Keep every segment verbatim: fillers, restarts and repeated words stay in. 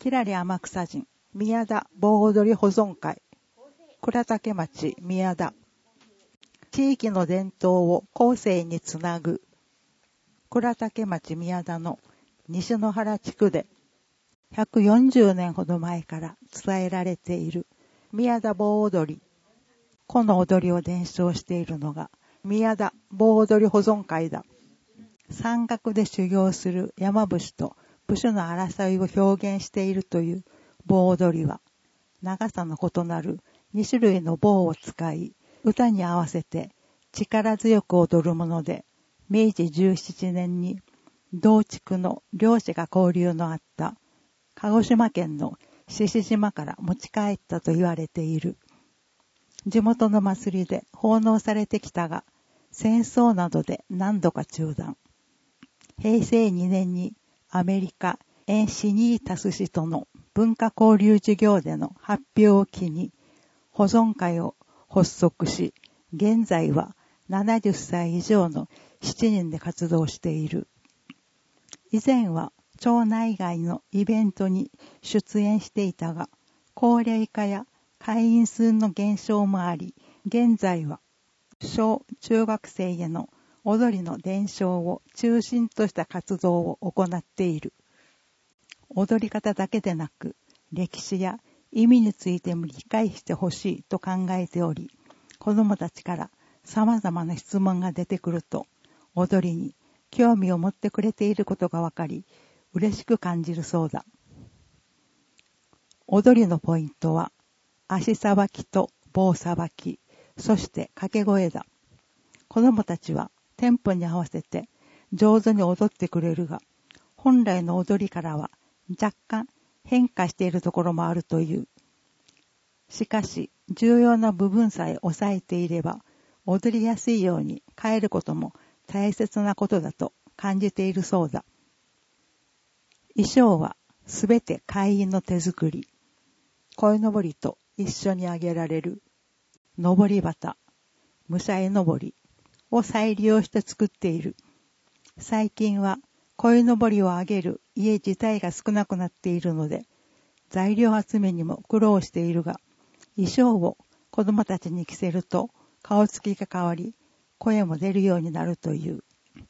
きらり天草人宮田盆踊り保存会倉岳町宮田地域の伝統を後世につなぐ倉岳町宮田の西野原地区でひゃくよんじゅうねんほど前から伝えられている宮田盆踊り。この踊りを伝承しているのが宮田盆踊り保存会だ。山岳で修行する山伏と武士の争いを表現しているという盆踊りは、長さの異なるに種類の棒を使い、歌に合わせて力強く踊るもので、めいじじゅうななねんに同地区の漁師が交流のあった鹿児島県の獅子島から持ち帰ったと言われている。地元の祭りで奉納されてきたが、戦争などで何度か中断。へいせいにねんにアメリカエンシニータス氏との文化交流事業での発表を機に保存会を発足し、現在はななじゅっさい以上のしちにんで活動している。以前は町内外のイベントに出演していたが、高齢化や会員数の減少もあり、現在は小中学生への踊りの伝承を中心とした活動を行っている。踊り方だけでなく、歴史や意味についても理解してほしいと考えており、子どもたちから様々な質問が出てくると、踊りに興味を持ってくれていることがわかり、嬉しく感じるそうだ。踊りのポイントは、足さばきと棒さばき、そして掛け声だ。子どもたちはテンポに合わせて上手に踊ってくれるが、本来の踊りからは若干変化しているところもあるという。しかし、重要な部分さえ押さえていれば、踊りやすいように変えることも大切なことだと感じているそうだ。衣装はすべて会員の手作り。鯉のぼりと一緒にあげられるのぼり旗、武者のぼりを再利用して作っている。最近は鯉のぼりをあげる家自体が少なくなっているので、材料集めにも苦労しているが、衣装を子供たちに着せると顔つきが変わり、声も出るようになるという。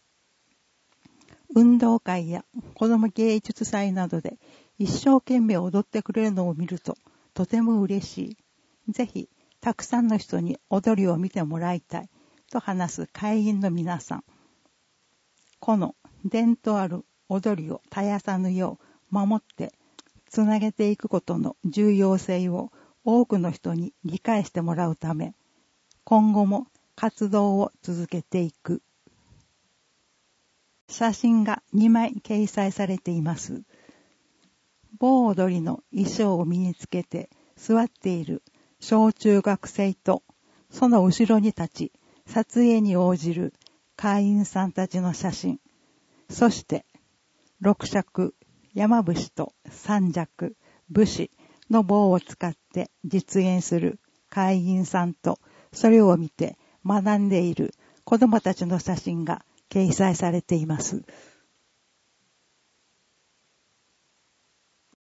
運動会や子供芸術祭などで一生懸命踊ってくれるのを見るととても嬉しい。ぜひたくさんの人に踊りを見てもらいたいと話す会員の皆さん。この伝統ある踊りを絶やさぬよう守ってつなげていくことの重要性を多くの人に理解してもらうため、今後も活動を続けていく。写真がにまい掲載されています。盆踊りの衣装を身につけて座っている小中学生と、その後ろに立ち撮影に応じる会員さんたちの写真、そして六尺山伏と三尺武士の棒を使って実演する会員さんと、それを見て学んでいる子どもたちの写真が掲載されています。